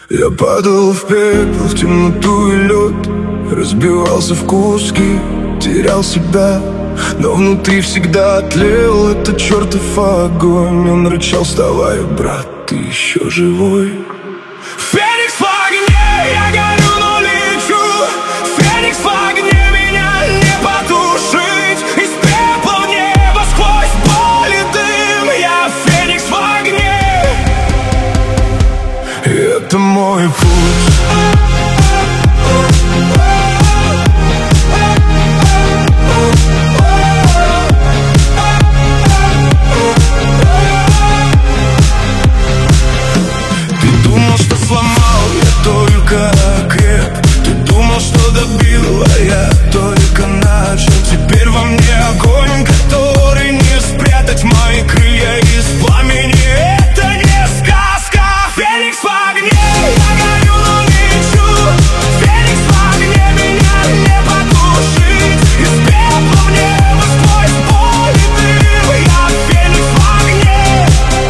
Я падал в пепел, в темноту и лед, разбивался в куски, терял себя, но внутри всегда тлел этот чертов огонь. Он рычал: вставай, брат, ты еще живой. Феникс в огне, я горю, но лечу. Феникс в огне, меня не потушить. Из пепла в небо сквозь боль и дым. Я феникс в огне, и это мой путь. Только окреп. Ты думал, что добил, а я только начал. Теперь во мне огонь, который не спрятать. Мои крылья из пламени, это не сказка. Феникс в огне, я горю, но лечу. Феникс в огне, меня не потушить. Из пепла в небо сквозь боль и дым. Я феникс в огне,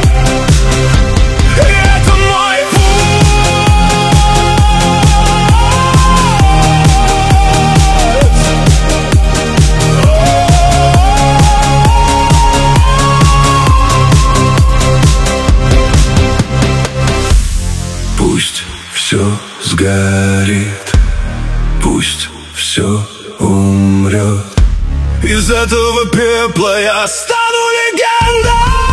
это мой путь. Пусть все сгорит, пусть все умрет. Из этого пепла я стану легендой.